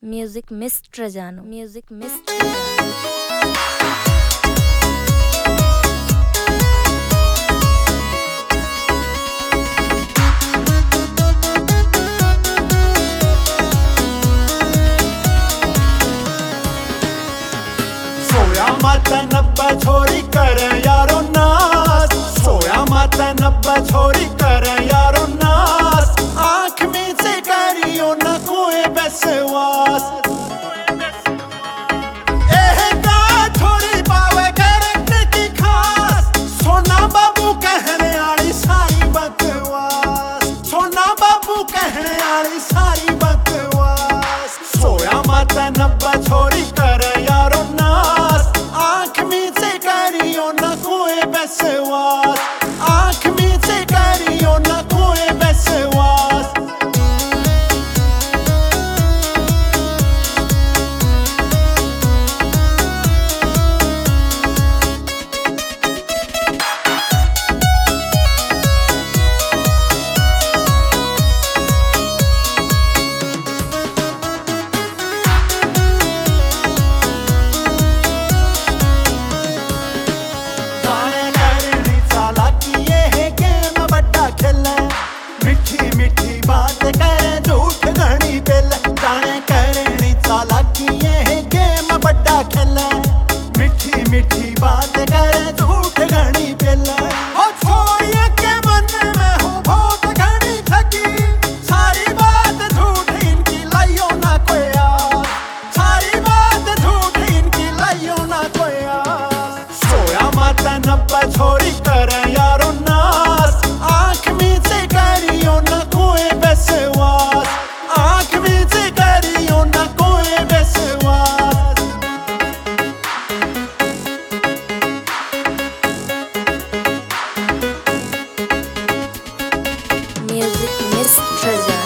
Music mister Jaano, music mister Jaano. सोया माता नब्बा छोरी कर यारो नास, सोया माता नब्बा छोरी कर यारो नास। आँख में से करियो न कोई बसवास, कहने वाली सारी बकवास। सोया माता नब्बा छोरी कर यारो नास, आँख में से करियो न कोई बसवास, आँख में से करियो न कोई बसवास। मिठी मिठी बात करे झूठ घनी पिल, जाने करनी चालाकी ये गेम बड़ा खेल। मिठी मिठी बात करे झूठ घनी पिल, और छोड़िए के मन में हो बहुत घनी थकी। सारी बात झूठ इनकी लाइयो ना कोई यार, सारी बात झूठ इनकी लाइयो ना कोई यार। सोया माता नब्बा छोरी कर यारो नास, आँख में से करियो न कोई बसवास, आँख में से करियो न कोई बसवास। म्यूजिक मिस्टर जानो।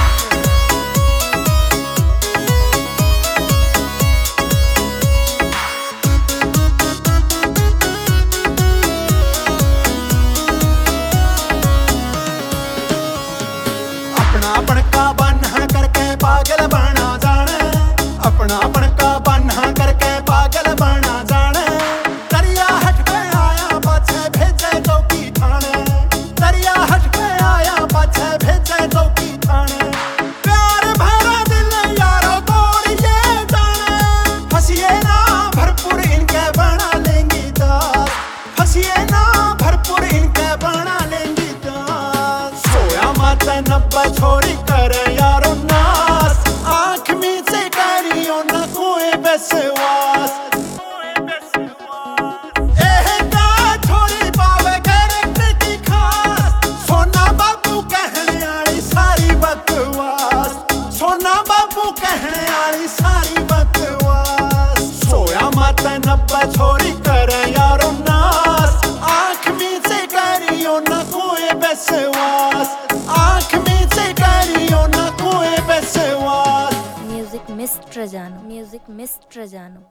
अपना का बन्हा करके पागल बना जाने, अपना का बन्हा करके पागल बना जाने। दरिया हट पे आया पाछे भेजे चौकी थाने, दरिया हट पे आया पाछे भेजे चौकी थाने। प्यार भरा दिल यारो तोड़ ये जाने, फंसिए ना भरपूर इनके बना लेंगी दास, फंसिए ना भरपूर इनके बना लेंगी दास। सोया माता नब्बा छोरी कर यारो नास, आँख में से करियो न कोई बसवास। छोरी पावे कैरेक्टर की खास, सोना बाबू कहने वाली सारी बकवास, सोना बाबू कहने वाली सारी बकवास। सोया माता नब्बा छोरी कर यारो नास, आँख में से करियो न कोई बसवास, आँख में से करियो न कोई बसवास। Music mister Jaano, music mister जानो।